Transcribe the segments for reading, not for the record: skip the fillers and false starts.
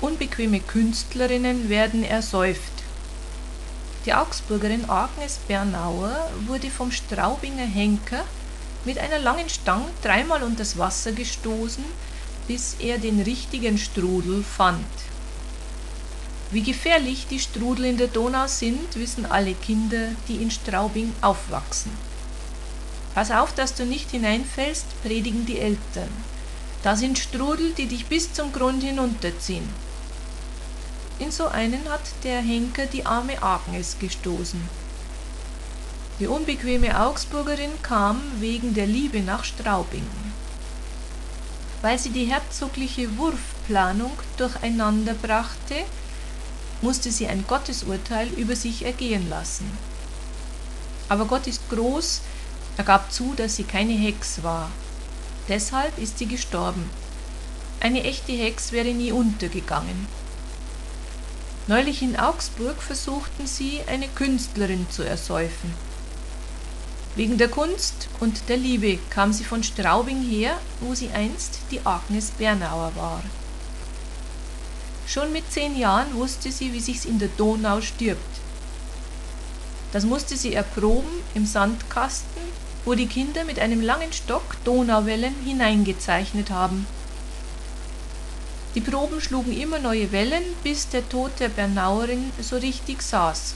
Unbequeme Künstlerinnen werden ersäuft. Die Augsburgerin Agnes Bernauer wurde vom Straubinger Henker mit einer langen Stange dreimal unters Wasser gestoßen, bis er den richtigen Strudel fand. Wie gefährlich die Strudel in der Donau sind, wissen alle Kinder, die in Straubing aufwachsen. Pass auf, dass du nicht hineinfällst, predigen die Eltern. Da sind Strudel, die dich bis zum Grund hinunterziehen. In so einen hat der Henker die arme Agnes gestoßen. Die unbequeme Augsburgerin kam wegen der Liebe nach Straubing. Weil sie die herzogliche Wurfplanung durcheinander brachte, musste sie ein Gottesurteil über sich ergehen lassen. Aber Gott ist groß, er gab zu, dass sie keine Hex war. Deshalb ist sie gestorben. Eine echte Hex wäre nie untergegangen. Neulich in Augsburg versuchten sie, eine Künstlerin zu ersäufen. Wegen der Kunst und der Liebe kam sie von Straubing her, wo sie einst die Agnes Bernauer war. Schon mit 10 Jahren wusste sie, wie sich's in der Donau stirbt. Das musste sie erproben im Sandkasten, wo die Kinder mit einem langen Stock Donauwellen hineingezeichnet haben. Die Proben schlugen immer neue Wellen, bis der Tod der Bernauerin so richtig saß.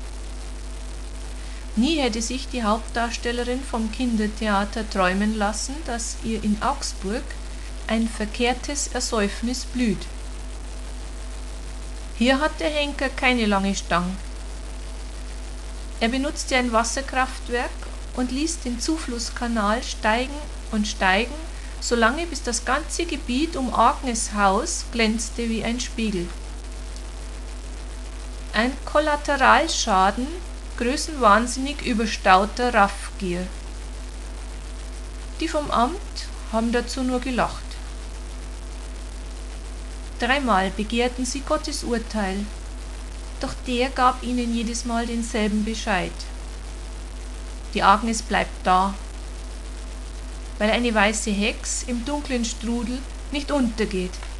Nie hätte sich die Hauptdarstellerin vom Kindertheater träumen lassen, dass ihr in Augsburg ein verkehrtes Ersäufnis blüht. Hier hat der Henker keine lange Stange. Er benutzte ein Wasserkraftwerk und ließ den Zuflusskanal steigen und steigen, solange bis das ganze Gebiet um Agnes Haus glänzte wie ein Spiegel. Ein Kollateralschaden größenwahnsinnig überstauter Raffgier. Die vom Amt haben dazu nur gelacht. 3-mal begehrten sie Gottes Urteil, doch der gab ihnen jedes Mal denselben Bescheid. Die Agnes bleibt da, weil eine weiße Hex im dunklen Strudel nicht untergeht.